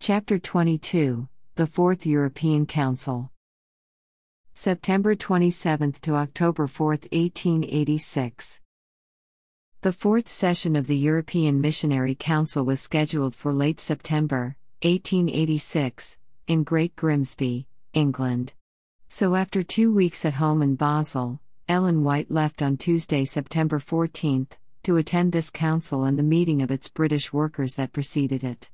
Chapter 22, The Fourth European Council. September 27 to October 4, 1886. The fourth session of the European Missionary Council was scheduled for late September, 1886, in Great Grimsby, England. So after 2 weeks at home in Basel, Ellen White left on Tuesday, September 14, to attend this council and the meeting of its British workers that preceded it.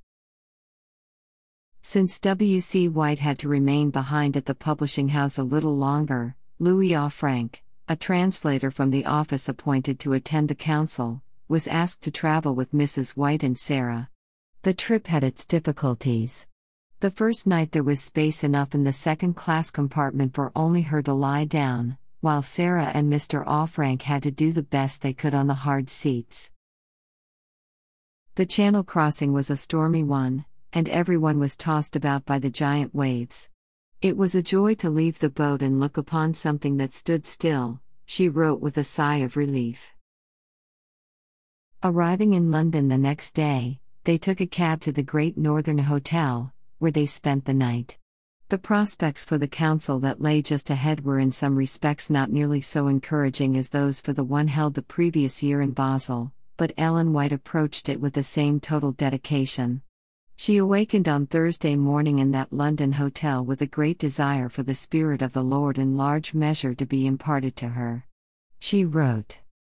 Since W.C. White had to remain behind at the publishing house a little longer, Louis Auffranc, a translator from the office appointed to attend the council, was asked to travel with Mrs. White and Sarah. The trip had its difficulties. The first night there was space enough in the second-class compartment for only her to lie down, while Sarah and Mr. Auffranc had to do the best they could on the hard seats. The Channel crossing was a stormy one, and everyone was tossed about by the giant waves. It was a joy to leave the boat and look upon something that stood still, she wrote with a sigh of relief. Arriving in London the next day, they took a cab to the Great Northern Hotel, where they spent the night. The prospects for the council that lay just ahead were in some respects not nearly so encouraging as those for the one held the previous year in Basel, but Ellen White approached it with the same total dedication. She awakened on Thursday morning in that London hotel with a great desire for the Spirit of the Lord in large measure to be imparted to her. She wrote,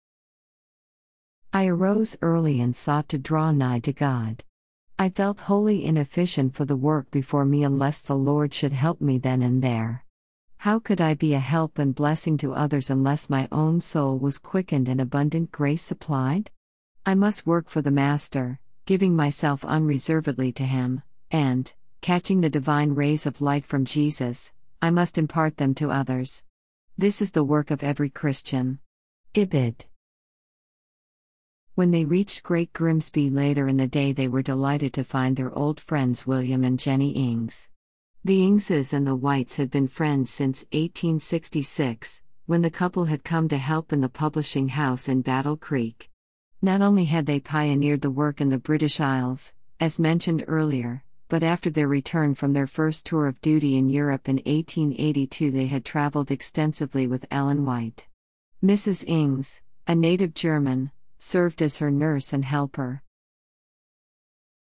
"I arose early and sought to draw nigh to God. I felt wholly inefficient for the work before me unless the Lord should help me then and there. How could I be a help and blessing to others unless my own soul was quickened and abundant grace supplied? I must work for the Master, giving myself unreservedly to Him, and, catching the divine rays of light from Jesus, I must impart them to others. This is the work of every Christian." Ibid. When they reached Great Grimsby later in the day, they were delighted to find their old friends William and Jenny Ings. The Ingses and the Whites had been friends since 1866, when the couple had come to help in the publishing house in Battle Creek. Not only had they pioneered the work in the British Isles, as mentioned earlier, but after their return from their first tour of duty in Europe in 1882 they had traveled extensively with Ellen White. Mrs. Ings, a native German, served as her nurse and helper.